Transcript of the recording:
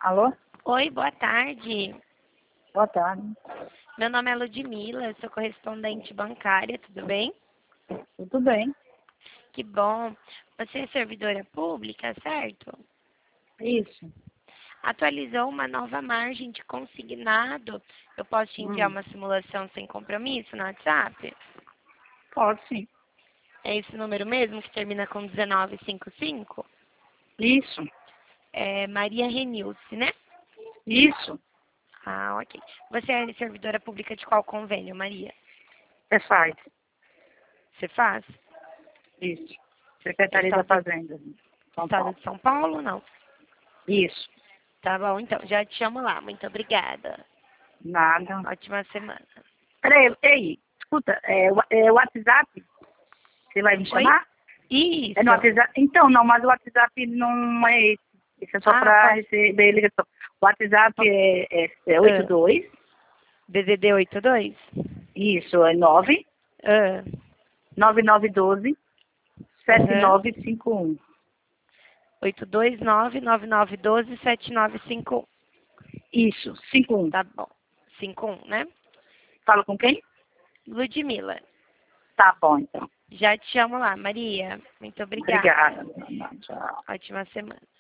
Alô? Oi, boa tarde. Boa tarde. Meu nome é Ludmila, eu sou correspondente bancária, tudo bem? Tudo bem? Que bom. Você é servidora pública, certo? Isso. Atualizou uma nova margem de consignado. Eu posso te enviar Hum. uma simulação sem compromisso no WhatsApp? Pode sim. É esse número mesmo que termina com 1955? Isso. É Maria Renilce, né? Isso. Ah, ok. Você é servidora pública de qual convênio, Maria? É site. Você faz? Isso. Secretaria da Estado, Fazenda. São Estado Paulo. de São Paulo, não? Isso. Tá bom, então. Já te chamo lá. Muito obrigada. Nada. Ótima semana. Peraí, ei, escuta, é o WhatsApp? Você vai me Oi? chamar? É no Isso. WhatsApp? Então, não, mas o WhatsApp não é esse. Esse é só Ah, para qual? receber ligação. O WhatsApp é Ah, 82. DDD 82? Isso, é 9 Ah, 9912 aham. 7951. 829-9912-7951. Isso, 51. Tá bom. 51, né? Fala com quem? Ludmila. Tá bom, então. Já te chamo lá, Maria. Muito obrigada. Obrigada. Tchau. Ótima semana.